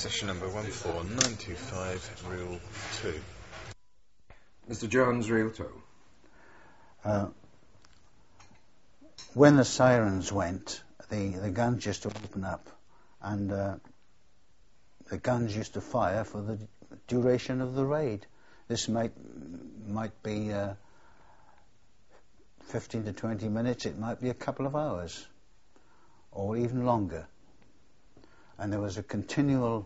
Session number 14925, reel 2. Mr. Jones, reel 2. When the sirens went, the guns used to open up, and the guns used to fire for the duration of the raid. This might be 15 to 20 minutes, it might be a couple of hours, or even longer. And there was a continual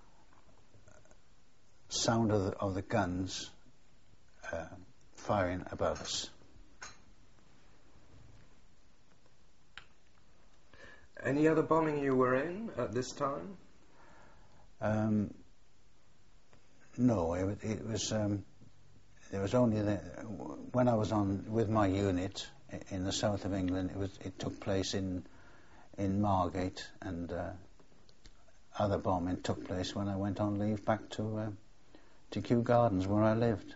sound of the guns firing above us. Any other bombing you were in at this time? No, it was only when I was on with my unit in the south of England. It took place in Margate, and other bombing took place when I went on leave back to Kew Gardens, where I lived.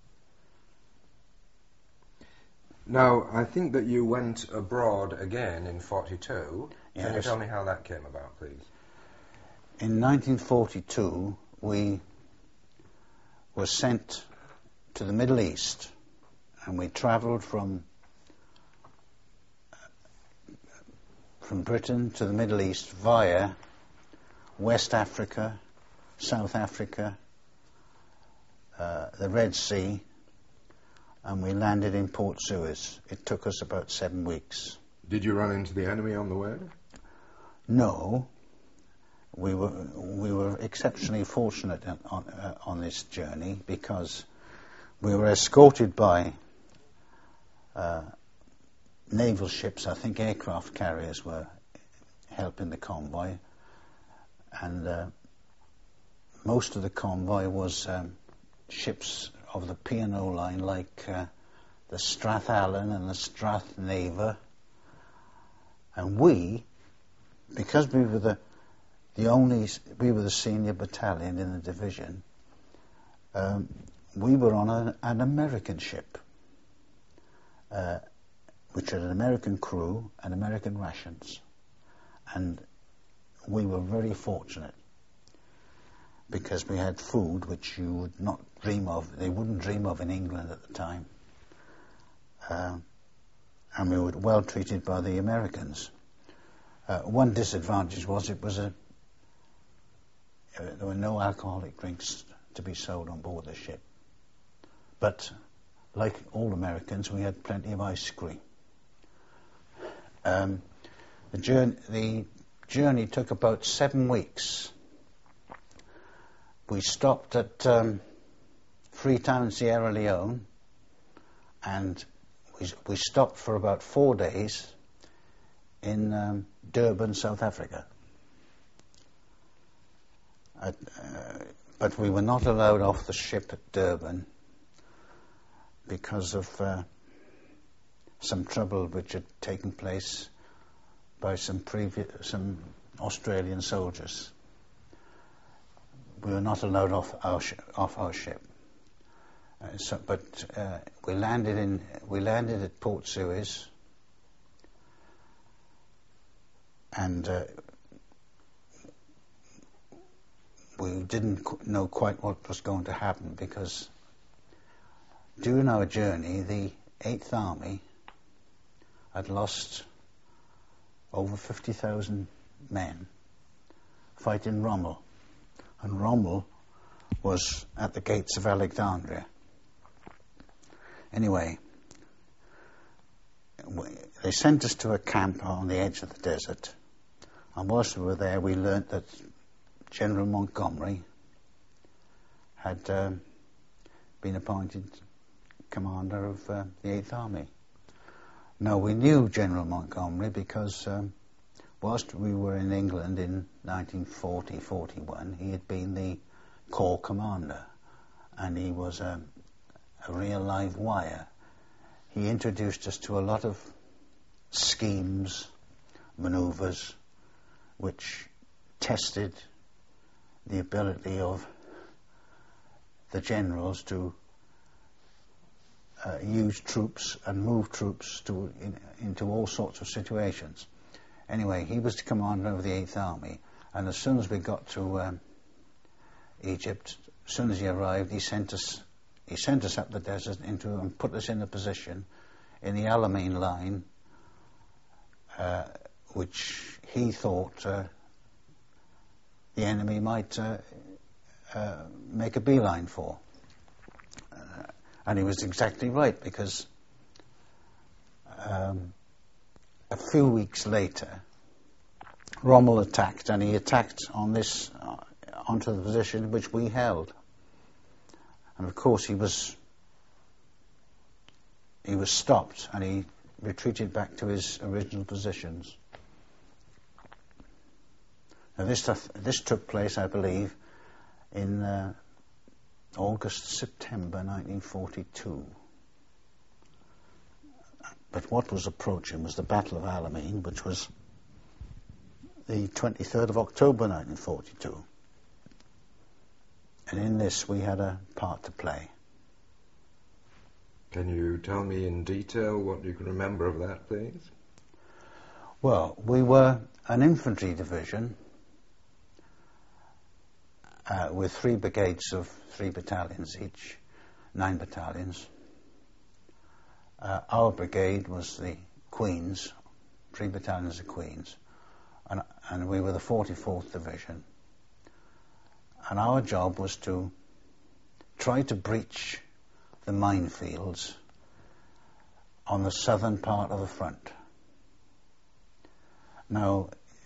Now, I think that you went abroad again in 42. Yes. Can you tell me how that came about, please? In 1942, we were sent to the Middle East, and we travelled from Britain to the Middle East via West Africa, South Africa, the Red Sea, and we landed in Port Suez. It took us about 7 weeks. Did you run into the enemy on the way? No, we were exceptionally fortunate on this journey, because we were escorted by naval ships. I think aircraft carriers were helping the convoy, and most of the convoy was ships of the P&O line, like the Strathallan and the Strathneva, and because we were the senior battalion in the division, we were on an American ship, which had an American crew and American rations, and we were very fortunate, because we had food which you would not dream of. They wouldn't dream of in England at the time. And we were well treated by the Americans. One disadvantage was there were no alcoholic drinks to be sold on board the ship. But like all Americans, we had plenty of ice cream. The journey took about 7 weeks. We stopped at Freetown, Sierra Leone, and we stopped for about 4 days in Durban, South Africa. But we were not allowed off the ship at Durban because of some trouble which had taken place by some Australian soldiers. We were not allowed off our ship. But we landed at Port Suez, and we didn't know quite what was going to happen, because during our journey, the 8th Army had lost over 50,000 men fighting Rommel, and Rommel was at the gates of Alexandria. Anyway, they sent us to a camp on the edge of the desert, and whilst we were there, we learnt that General Montgomery had been appointed commander of the 8th Army. Now, we knew General Montgomery because whilst we were in England in 1940-41, he had been the Corps commander, and he was a real live wire. He introduced us to a lot of schemes, manoeuvres, which tested the ability of the generals to use troops and move troops into all sorts of situations. Anyway, he was the commander of the 8th Army, and as soon as we got to Egypt. As soon as he arrived, he sent us up the desert and put us in a position in the Alamein line, which he thought the enemy might make a beeline for. And he was exactly right, because a few weeks later, Rommel attacked, and he attacked onto the position which we held. And of course he was stopped, and he retreated back to his original positions. Now this took place, I believe, in September 1942. But what was approaching was the Battle of Alamein, which was the 23rd of October 1942. And in this we had a part to play. Can you tell me in detail what you can remember of that, please? Well, we were an infantry division with 3 brigades of 3 battalions each, 9 battalions. Our brigade was the Queens, 3 battalions of Queens, and we were the 44th Division. And our job was to try to breach the minefields on the southern part of the front. Now,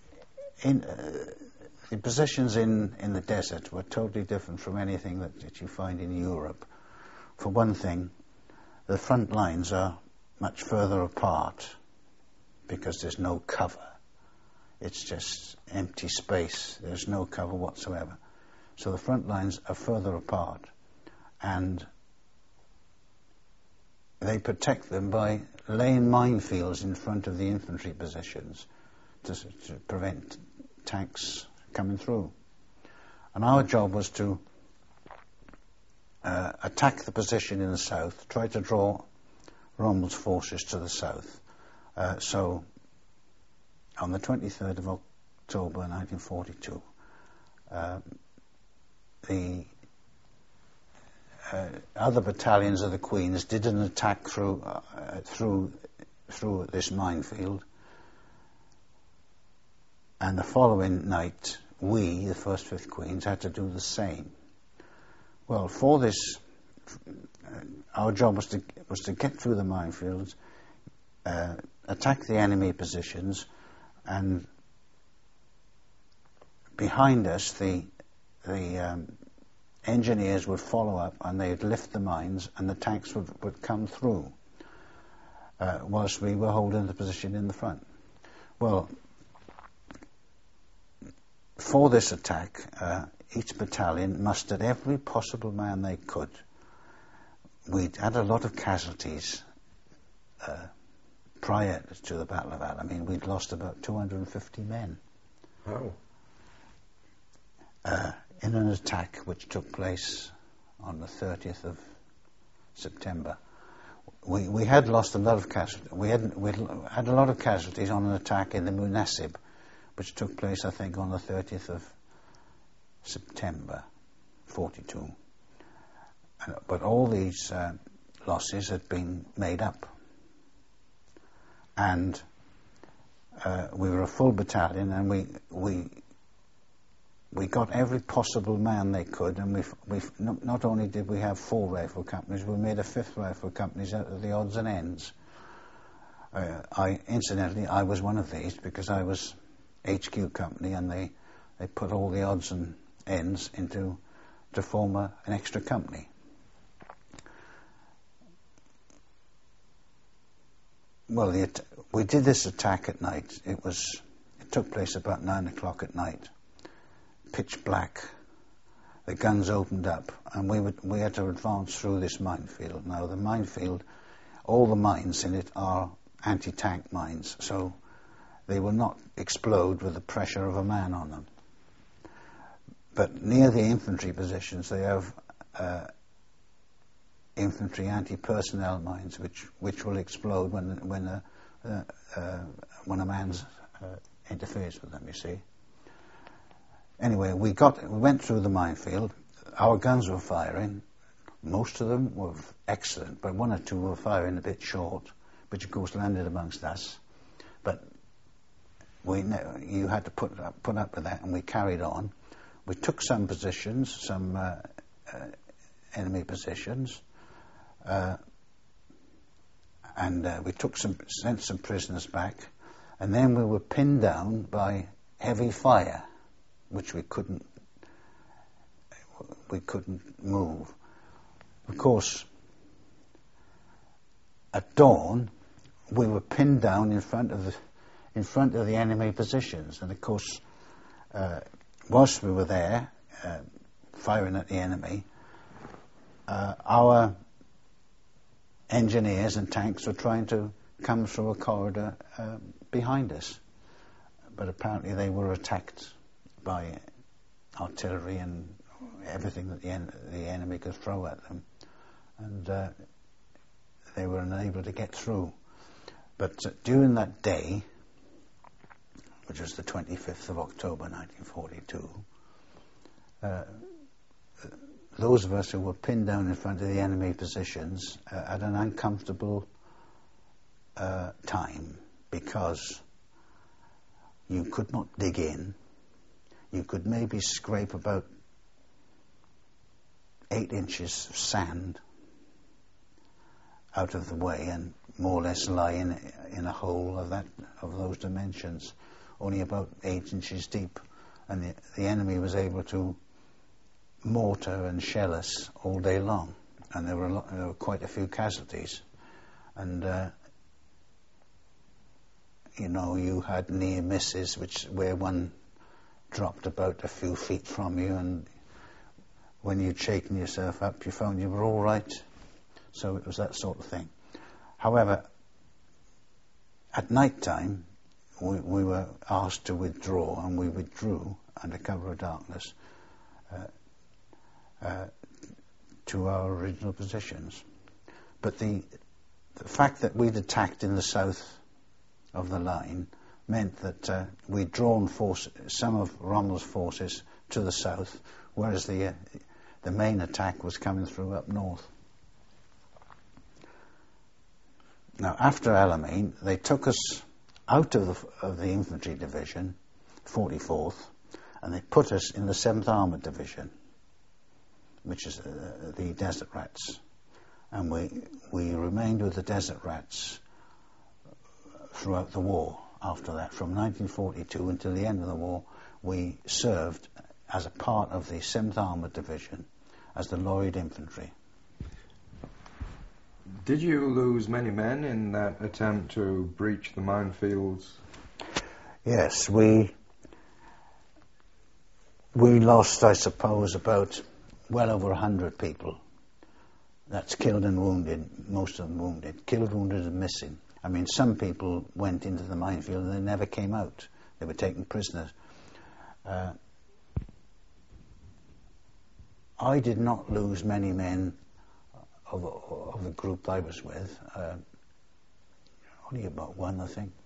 the positions in the desert were totally different from anything that you find in Europe. For one thing, the front lines are much further apart because there's no cover. It's just empty space. There's no cover whatsoever. So the front lines are further apart, and they protect them by laying minefields in front of the infantry positions to prevent tanks coming through. And our job was to attack the position in the south, try to draw Rommel's forces to the south. So on the 23rd of October 1942, the other battalions of the Queens did an attack through this minefield, and the following night we, the 1st, 5th Queens, had to do the same. Well, for this, our job was to get through the minefields, attack the enemy positions, and behind us the engineers would follow up, and they'd lift the mines, and the tanks would come through whilst we were holding the position in the front. Well, for this attack, each battalion mustered every possible man they could. We'd had a lot of casualties prior to the Battle of Alamein. We'd lost about 250 men. How? In an attack which took place on the 30th of September. We had lost a lot of casualties. We had a lot of casualties on an attack in the Munasib, which took place, I think, on the 30th of September 42. But all these losses had been made up. And we were a full battalion, and we got every possible man they could, and we not only did we have 4 rifle companies, we made a 5th rifle company out of the odds and ends. Incidentally, I was one of these, because I was HQ company, and they put all the odds and ends to form an extra company. Well, we did this attack at night. It took place about 9 o'clock at night. Pitch black. The guns opened up, and we had to advance through this minefield. Now, the minefield, all the mines in it are anti-tank mines, so they will not explode with the pressure of a man on them. But near the infantry positions, they have infantry anti-personnel mines, which will explode when a man interferes with them. You see. Anyway, we went through the minefield, our guns were firing. Most of them were excellent, but one or two were firing a bit short, which of course landed amongst us. But you had to put up with that, and we carried on. We took some positions, some enemy positions, and we sent some prisoners back, and then we were pinned down by heavy fire, which we couldn't move. Of course, at dawn, we were pinned down in front of the enemy positions, and of course, whilst we were there firing at the enemy, our engineers and tanks were trying to come through a corridor behind us, but apparently they were attacked by artillery and everything that the enemy could throw at them, and they were unable to get through. But during that day, which was the 25th of October 1942, those of us who were pinned down in front of the enemy positions had an uncomfortable time, because you could not dig in. You could maybe scrape about 8 inches of sand out of the way and more or less lie in a hole of those dimensions, only about 8 inches deep, and the enemy was able to mortar and shell us all day long, and there were quite a few casualties, and you had near misses, where one dropped about a few feet from you, and when you'd shaken yourself up, you found you were all right. So it was that sort of thing. However, at night time, we were asked to withdraw, and we withdrew under cover of darkness to our original positions. But the fact that we'd attacked in the south of the line meant that we'd drawn some of Rommel's forces to the south, whereas the main attack was coming through up north. Now, after Alamein, they took us out of the infantry division, 44th, and they put us in the 7th Armoured Division, which is the Desert Rats. And we remained with the Desert Rats throughout the war. After that, from 1942 until the end of the war, we served as a part of the 7th Armoured Division as the Lloyd Infantry. Did you lose many men in that attempt to breach the minefields? Yes, we lost, I suppose, about well over 100 people. That's killed and wounded, most of them wounded. Killed, wounded and missing. I mean, some people went into the minefield and they never came out. They were taken prisoners. I did not lose many men of the group I was with. Only about one, I think.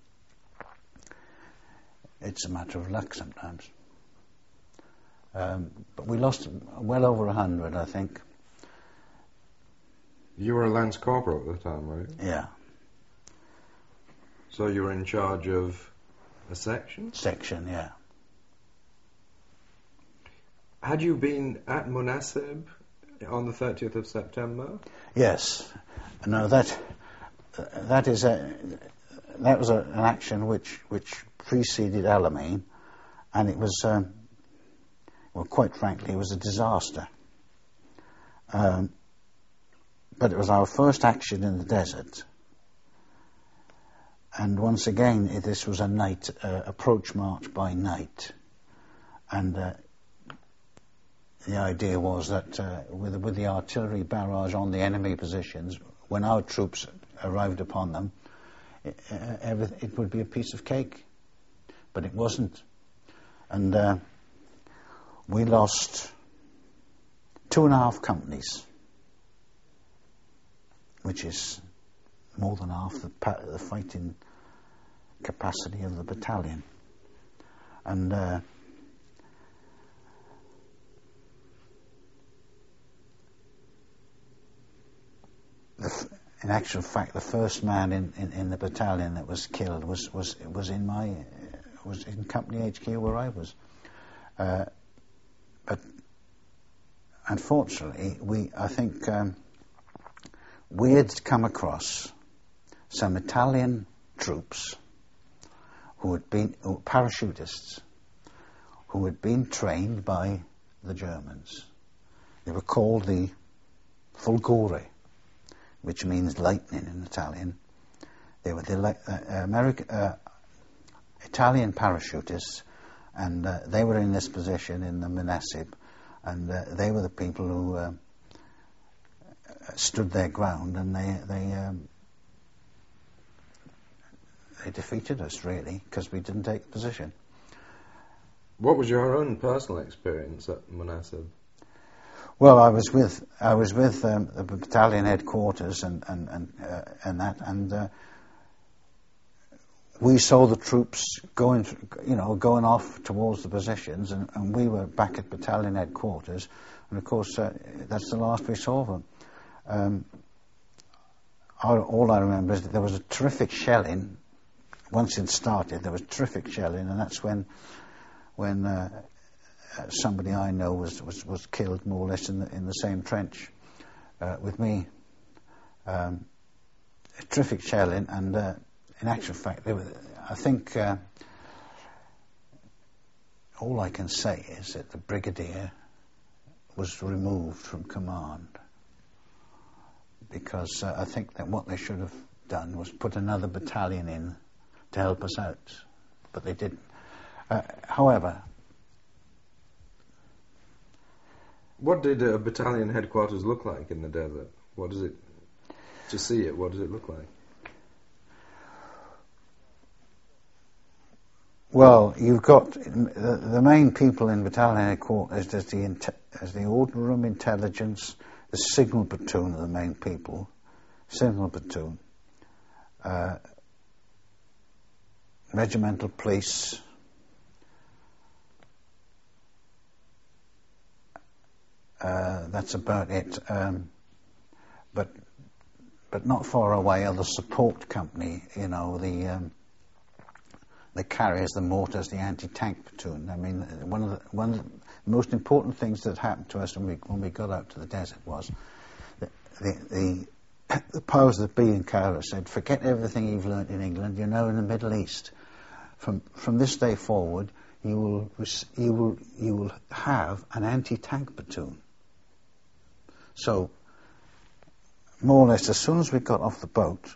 It's a matter of luck sometimes. But we lost well over 100, I think. You were a Lance Corporal at the time, were you? Yeah. So you were in charge of a section? Section, yeah. Had you been at Munasib on the 30th of September? Yes. No, that was an action which preceded Alamein, and it was, well, quite frankly, it was a disaster. But it was our first action in the desert. And once again, this was a night, approach march by night. And the idea was that with the artillery barrage on the enemy positions, when our troops arrived upon them, it would be a piece of cake. But it wasn't. And we lost 2.5 companies, which is more than half the fighting capacity of the battalion. And in actual fact, the first man in the battalion that was killed was in Company HQ where I was. But unfortunately, I think we had come across some Italian troops who had been parachutists who had been trained by the Germans. They were called the Fulgore, which means lightning in Italian. They were the Italian parachutists, and they were in this position in the Manasib, and they were the people who stood their ground, and they defeated us, really, because we didn't take position. What was your own personal experience at Manasib? Well, I was with the battalion headquarters and we saw the troops going off towards the positions, and we were back at battalion headquarters, and of course that's the last we saw of them. All I remember is that there was a terrific shelling. Once it started, there was terrific shelling, and that's when somebody I know was killed more or less in the same trench with me. Terrific shelling, and in actual fact, I think all I can say is that the brigadier was removed from command, because I think that what they should have done was put another battalion in to help us out, but they didn't. However, what did a battalion headquarters look like in the desert? What does it look like? Well, you've got the main people in battalion headquarters. There's the order room, intelligence, the signal platoon are the main people. Signal platoon, regimental police, that's about it. But not far away are the support company. The carriers, the mortars, the anti-tank platoon. I mean, one of the most important things that happened to us when we got out to the desert was that the powers that be in Cairo said, "Forget everything you've learnt in England. You're now in the Middle East. From this day forward, you will have an anti-tank platoon." So, more or less, as soon as we got off the boat,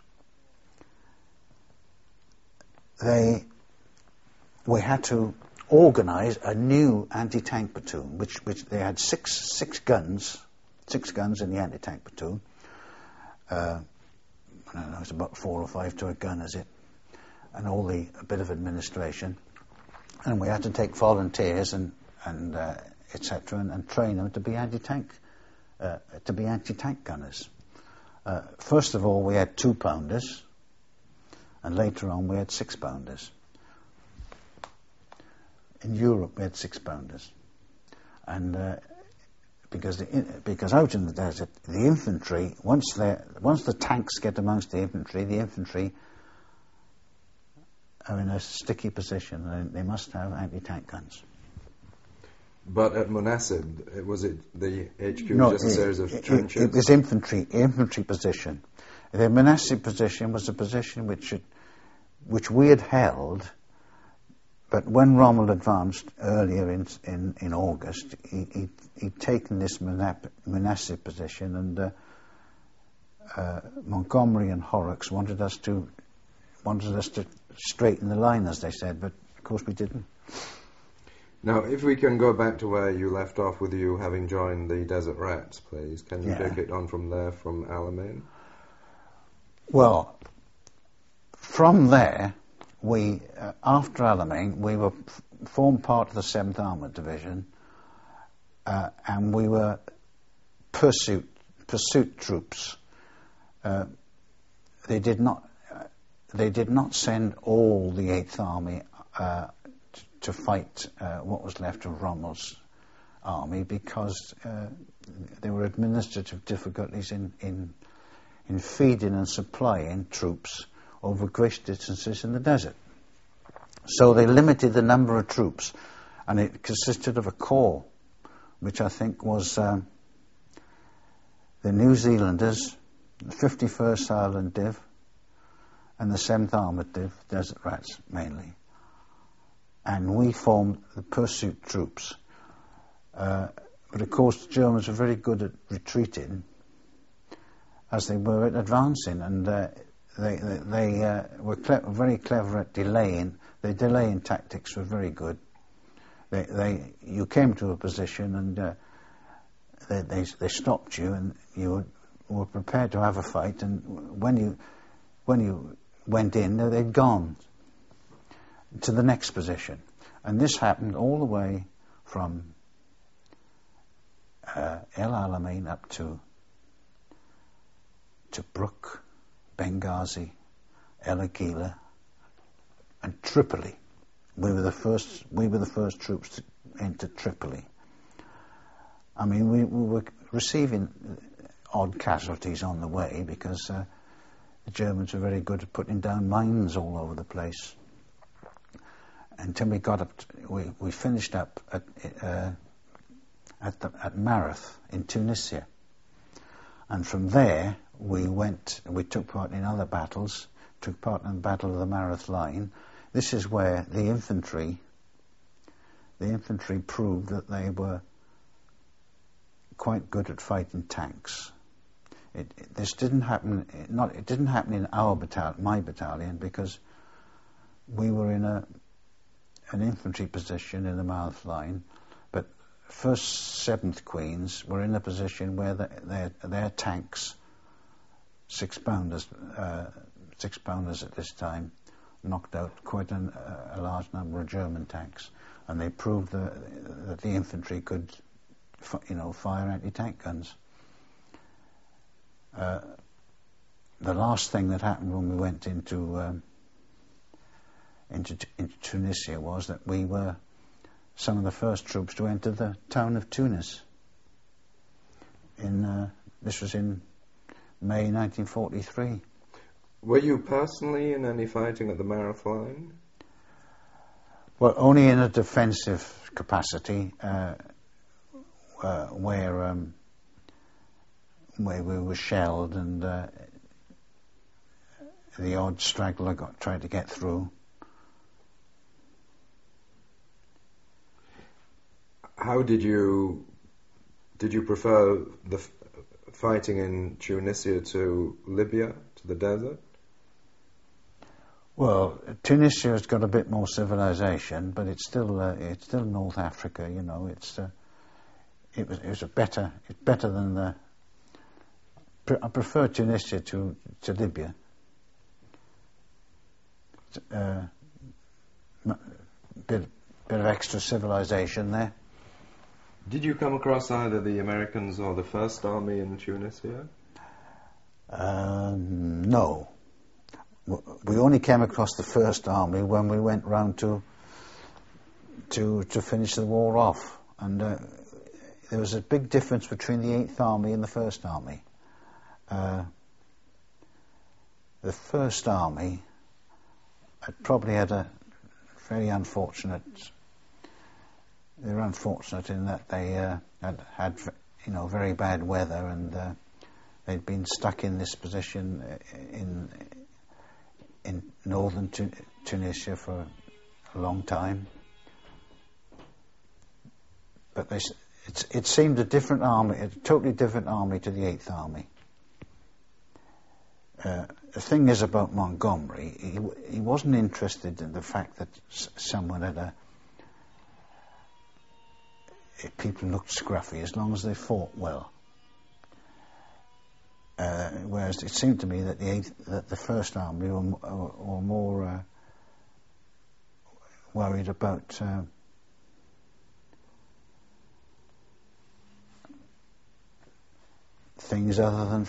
we had to organise a new anti-tank platoon, which they had six guns in the anti-tank platoon. I don't know, it's about 4 or 5 to a gun, is it? And a bit of administration. And we had to take volunteers and etc. and train them to be anti-tank gunners. First of all, we had 2-pounders, and later on we had 6-pounders. In Europe, we had 6-pounders, and because out in the desert, the infantry, once the tanks get amongst the infantry are in a sticky position, and they must have anti-tank guns. But at Manasib, was it the HQ No, just a series of trenches? It was infantry position. The Manasib position was a position which we had held. But when Rommel advanced earlier in August, he'd taken this Manasib position, and Montgomery and Horrocks wanted us to straighten the line, as they said, but of course we didn't. Now, if we can go back to where you left off with you having joined the Desert Rats, please, can you take it on from there, from Alamein? Well, from there, we after Alamein, we were formed part of the 7th Armoured Division, and we were pursuit troops. They did not send all the 8th Army to fight what was left of Rommel's army, because there were administrative difficulties in in feeding and supplying troops over great distances in the desert. So they limited the number of troops, and it consisted of a corps, which I think was the New Zealanders, the 51st Ireland Div, and the 7th Armoured Div, Desert Rats mainly. And we formed the pursuit troops. But of course the Germans were very good at retreating as they were at advancing, and they were very clever at delaying. Their delaying tactics were very good. You came to a position and they stopped you, and you were prepared to have a fight, and when you went in, they'd gone to the next position. And this happened all the way from El Alamein up to Tobruk, Benghazi, El Agila, and Tripoli. We were the first troops to enter Tripoli. I mean, we were receiving odd casualties on the way because the Germans were very good at putting down mines all over the place. Until we got up, we finished up at Marath in Tunisia, and from there we took part in other battles. Took part in the Battle of the Marath Line. This is where the infantry proved that they were quite good at fighting tanks. This didn't happen. It didn't happen in my battalion, because we were in an infantry position in the Marath Line, but 1st 7th Queens were in a position where their tanks, 6-pounders at this time, knocked out quite a large number of German tanks, and they proved that the infantry could, fire anti-tank guns. The last thing that happened when we went into Tunisia was that we were some of the first troops to enter the town of Tunis. This was in May 1943. Were you personally in any fighting at the Marath Line? Well, only in a defensive capacity, where we were shelled, and the odd straggler tried to get through. How did you prefer the fighting in Tunisia to Libya, to the desert? Well, Tunisia has got a bit more civilization, but it's still North Africa. It's better than the. I prefer Tunisia to Libya. Bit of extra civilization there. Did you come across either the Americans or the First Army in Tunisia? No. We only came across the First Army when we went round to finish the war off, and there was a big difference between the 8th Army and the First Army. The First Army probably had a very unfortunate. They were unfortunate in that they had very bad weather, and they'd been stuck in this position in northern Tunisia for a long time. But it seemed a different army, a totally different army to the 8th Army. The thing is about Montgomery, he wasn't interested in the fact that someone had people looked scruffy as long as they fought well. Whereas it seemed to me that the First Army were more worried about things other than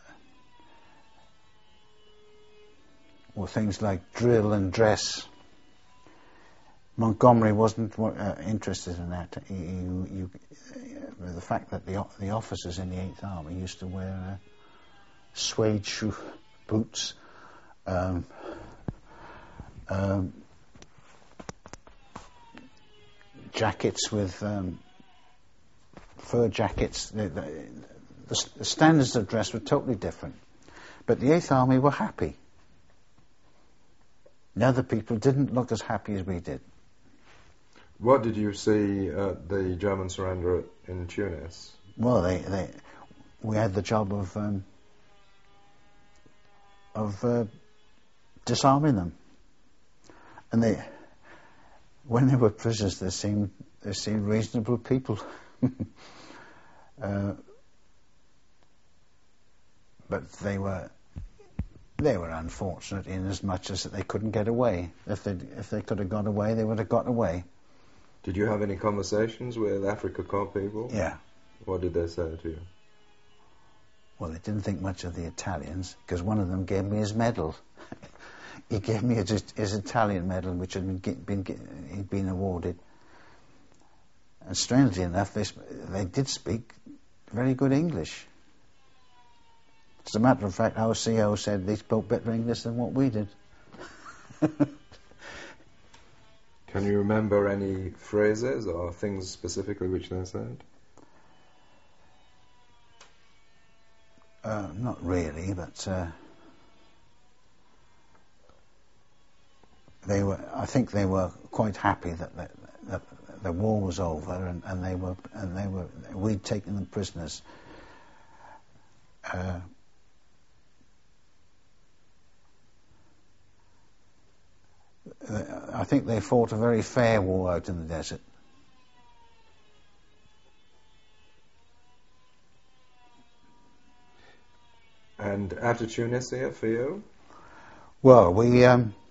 things like drill and dress. Montgomery wasn't interested in that. The fact that the officers in the 8th Army used to wear suede shoe boots, jackets with fur jackets. The standards of dress were totally different. But the 8th Army were happy. The other people didn't look as happy as we did. What did you see at the German surrender in Tunis? Well, we had the job of disarming them, and when they were prisoners, they seemed reasonable people. But they were unfortunate in as much as that they couldn't get away. If they could have got away, they would have got away. Did you have any conversations with Afrika Korps people? Yeah. What did they say to you? Well, they didn't think much of the Italians, because one of them gave me his medal. He gave me his Italian medal, which had he'd been awarded. And strangely enough, they did speak very good English. As a matter of fact, our CO said they spoke better English than what we did. Can you remember any phrases or things specifically which they said? Not really, but I think they were quite happy that the war was over, and we'd taken them prisoners. I think they fought a very fair war out in the desert. And after Tunisia, for you? Well, we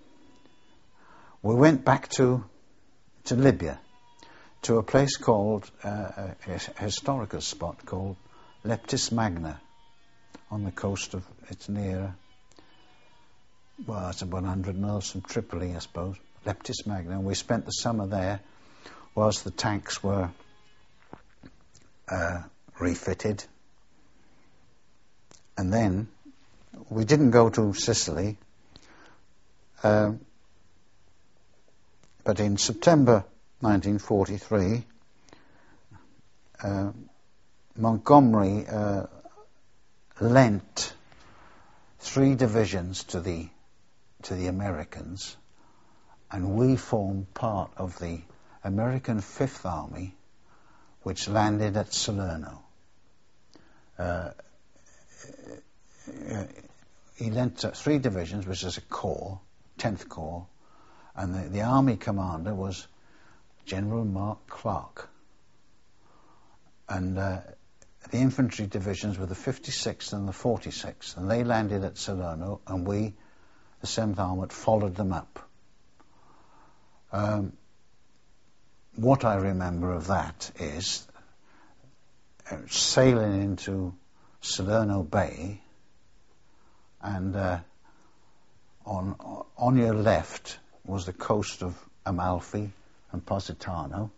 went back to Libya, to a place called a historical spot called Leptis Magna, on the coast of. It's near. Well, it's about 100 miles from Tripoli, I suppose. Leptis Magna. And we spent the summer there, whilst the tanks were refitted. And then we didn't go to Sicily, but in September 1943, Montgomery lent 3 divisions to the Americans, and we formed part of the American 5th Army, which landed at Salerno. He lent 3 divisions, which is a corps, 10th Corps, and the army commander was General Mark Clark. And the infantry divisions were the 56th and the 46th, and they landed at Salerno, and we, the 7th Armoured, followed them up. What I remember of that is sailing into Salerno Bay, and on your left was the coast of Amalfi and Positano.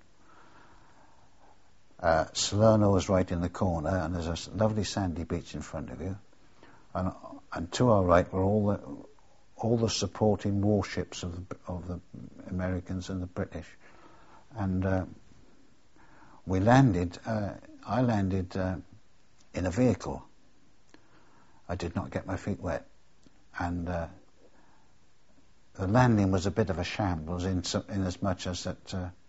Salerno was right in the corner, and there's a lovely sandy beach in front of you, and to our right were all the supporting warships of the Americans and the British. And we landed. I landed in a vehicle. I did not get my feet wet, and the landing was a bit of a shambles in as much as that